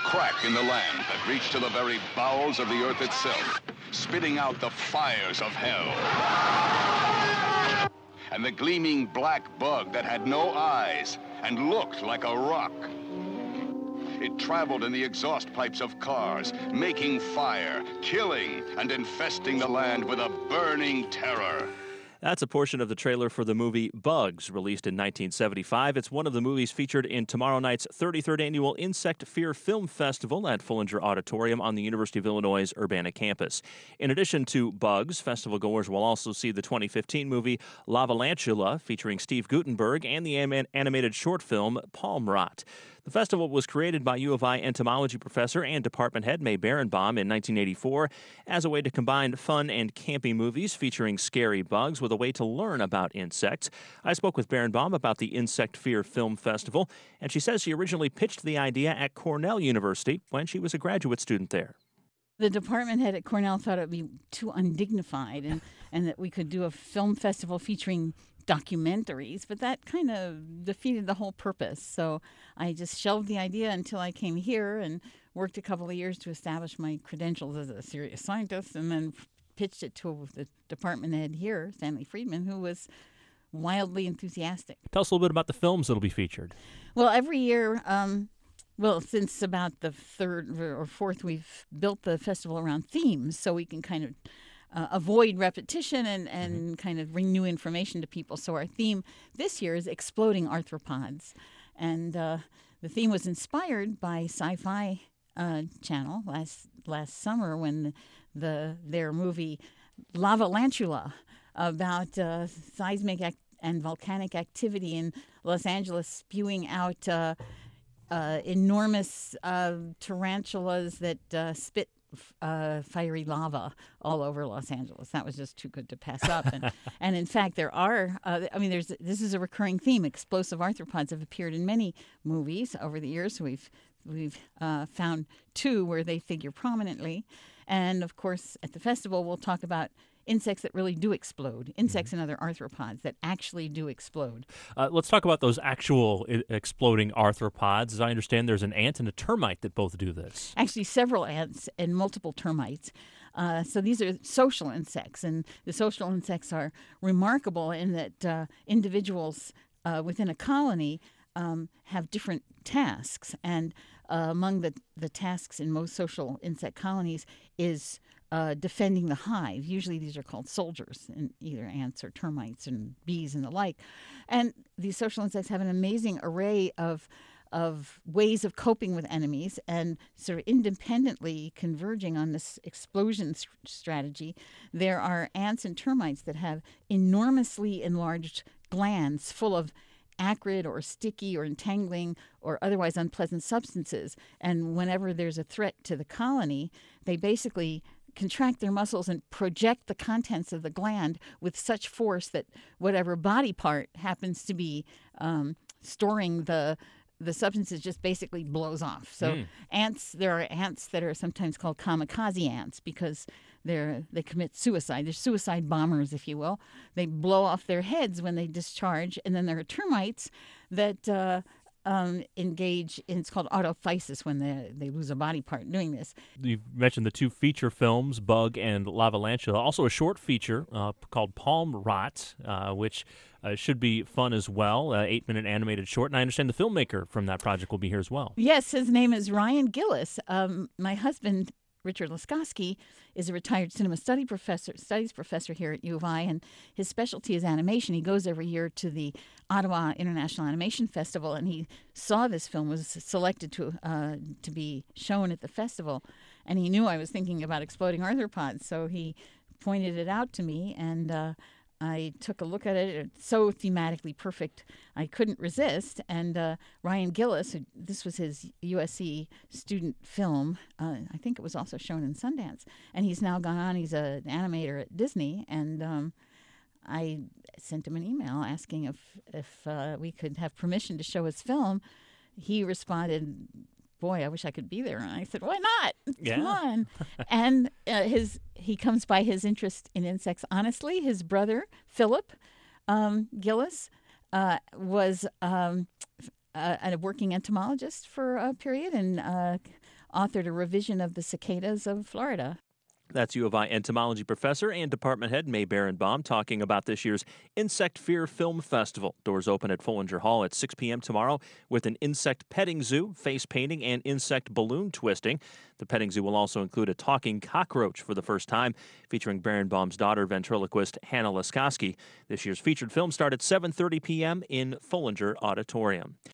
crack in the land that reached to the very bowels of the earth itself, spitting out the fires of hell. And the gleaming black bug that had no eyes and looked like a rock. It traveled in the exhaust pipes of cars, making fire, killing, and infesting the land with a burning terror. That's a portion of the trailer for the movie Bugs, released in 1975. It's one of the movies featured in tomorrow night's 33rd Annual Insect Fear Film Festival at Fullinger Auditorium on the University of Illinois' Urbana campus. In addition to Bugs, festival goers will also see the 2015 movie Lavalantula, featuring Steve Guttenberg, and the animated short film Palm Rot. The festival was created by U of I entomology professor and department head May Berenbaum in 1984 as a way to combine fun and campy movies featuring scary bugs with a way to learn about insects. I spoke with Berenbaum about the Insect Fear Film Festival, and she says she originally pitched the idea at Cornell University when she was a graduate student there. The department head at Cornell thought it would be too undignified and that we could do a film festival featuring documentaries, but that kind of defeated the whole purpose. So I just shelved the idea until I came here and worked a couple of years to establish my credentials as a serious scientist, and then pitched it to the department head here, Stanley Friedman, who was wildly enthusiastic. Tell us a little bit about the films that'll be featured. Well, every year, since about the third or fourth, we've built the festival around themes so we can kind of avoid repetition and kind of bring new information to people. So our theme this year is Exploding Arthropods. And the theme was inspired by Sci-Fi Channel last summer when their movie Lavalantula about seismic and volcanic activity in Los Angeles spewing out enormous tarantulas that spit fiery lava all over Los Angeles. That was just too good to pass up. And in fact, there are, this is a recurring theme. Explosive arthropods have appeared in many movies over the years. We've found two where they figure prominently. And of course, at the festival, we'll talk about insects that really do explode, insects and other arthropods that actually do explode. Let's talk about those actual exploding arthropods. As I understand, there's an ant and a termite that both do this. Actually, several ants and multiple termites. So these are social insects, and the social insects are remarkable in that individuals within a colony have different tasks, and among the tasks in most social insect colonies is defending the hive. Usually these are called soldiers, and either ants or termites and bees and the like. And these social insects have an amazing array of ways of coping with enemies and sort of independently converging on this explosion strategy. There are ants and termites that have enormously enlarged glands full of acrid or sticky or entangling or otherwise unpleasant substances. And whenever there's a threat to the colony, they basically contract their muscles and project the contents of the gland with such force that whatever body part happens to be storing the substances just basically blows off. So there are ants that are sometimes called kamikaze ants because they commit suicide. They're suicide bombers, if you will. They blow off their heads when they discharge. And then there are termites that engage in, it's called autophysis, when they lose a body part doing this. You've mentioned the two feature films, Bug and Lavalantula. Also a short feature called Palm Rot, which should be fun as well, 8-minute animated short. And I understand the filmmaker from that project will be here as well. Yes, his name is Ryan Gillis. My husband, Richard Laskowski, is a retired cinema studies professor here at U of I, and his specialty is animation. He goes every year to the Ottawa International Animation Festival, and he saw this film, was selected to be shown at the festival, and he knew I was thinking about exploding arthropods, so he pointed it out to me, and I took a look at it. It's so thematically perfect, I couldn't resist. And Ryan Gillis, this was his USC student film. I think it was also shown in Sundance. And he's now gone on. He's an animator at Disney. And I sent him an email asking if we could have permission to show his film. He responded, "Boy, I wish I could be there." And I said, "Why not? Come on." And he comes by his interest in insects honestly. His brother, Philip Gillis, was a working entomologist for a period and authored a revision of the cicadas of Florida. That's U of I entomology professor and department head May Berenbaum talking about this year's Insect Fear Film Festival. Doors open at Follinger Hall at 6 p.m. tomorrow with an insect petting zoo, face painting, and insect balloon twisting. The petting zoo will also include a talking cockroach for the first time, featuring Berenbaum's daughter, ventriloquist Hannah Laskoski. This year's featured film starts at 7:30 p.m. in Follinger Auditorium.